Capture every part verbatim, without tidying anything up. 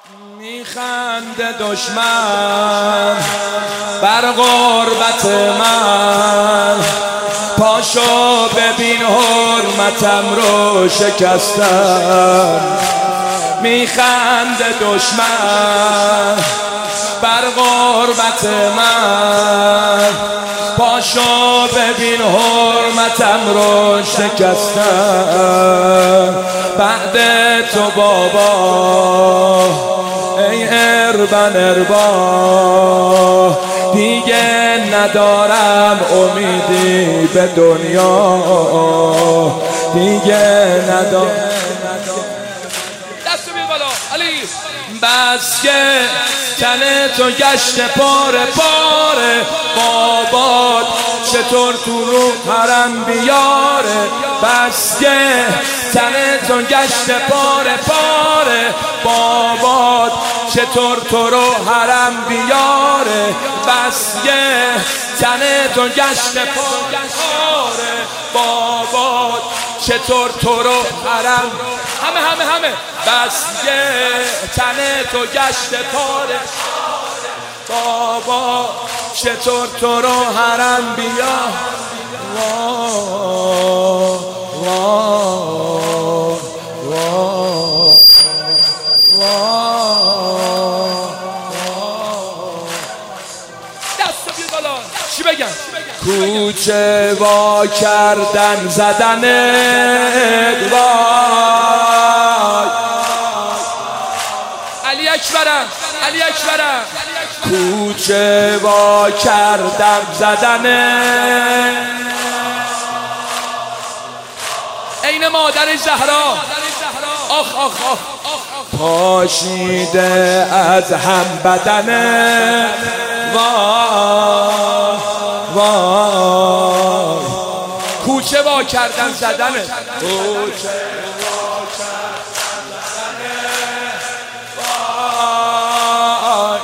میخنده دشمن بر غربت من، پاشو ببین حرمتم رو شکستن. میخنده دشمن بر غربت من، پاشو ببین حرمتم رو شکستن. بعد تو بابا ای اربن اربا، دیگه ندارم امیدی به دنیا، دیگه ندارم. دستو بیر بالا علی. بس که تن تو گشت پاره پاره، بابات چطور تو رو حرم بیاره. بس که تن تو گشت پاره پاره، بابات چطور تو رو حرم بیاره. بس که تن تو گشت پاره پاره، بابات چطور تو رو حرم. همه همه همه بس که تن تو گشت پاره، بابا چطور تو رو حرم بیا. واه واه واه واه. دستو بیر بالا. چی بگم؟ کوچه وا کردن زدنت وای. علی اکبرم علی اکبرم. کوچه وا کردن زدنت، عین مادر زهرا. آخ آخ آخ. پاشیده از هم بدنت وای وای. کوچه وا کردن زدنت. کوچه وا کردن زدنت وای.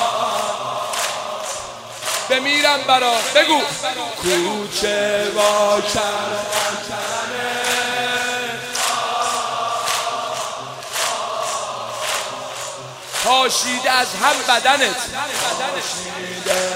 بمیرم برا. بگو. کوچه وا کردن زدنت، پاشیده از هم بدنت. پاشیده از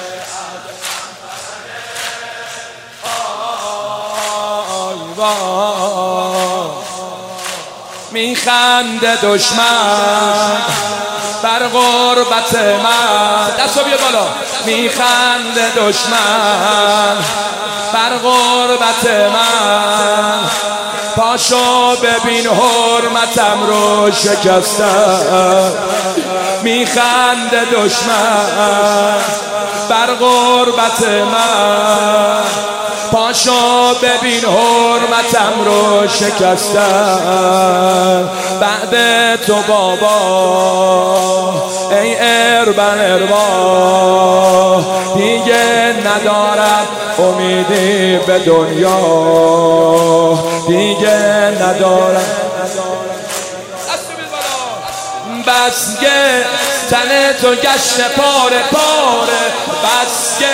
میخنده دشمن بر غربت من. دستو بیا بالا. میخنده دشمن بر غربت من، پاشو ببین حرمتم رو شکستن. میخنده دشمن بر غربت من، پاشو ببین حرمتم رو شکستن. بعد تو بابا ای اربن اربا، دیگه ندارم امیدی به دنیا، دیگه ندارم. بس که تن تو گشت پاره پاره، بس که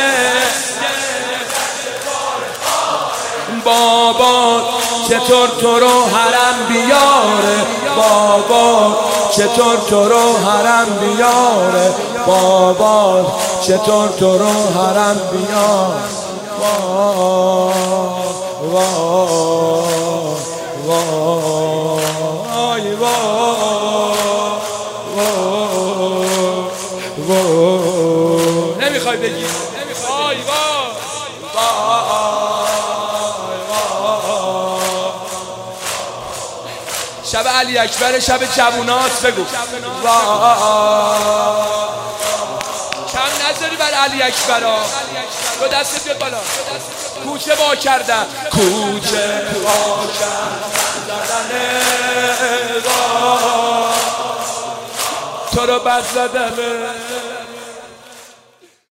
بابا چطور تو رو حرم بیاره. بابا چطور تو رو حرم بیاره، بابا چطور تو رو حرم بیاره. واه واه واه واه واه. نمیخوای بگی؟ وای وای. شب علی اکبر، شب جوونات. بگو. کم نذاری بر علی اکبرا. رو دستت بیاد بالا. کوچه وا کردن. کوچه وا کردن تو رو بد زدنه.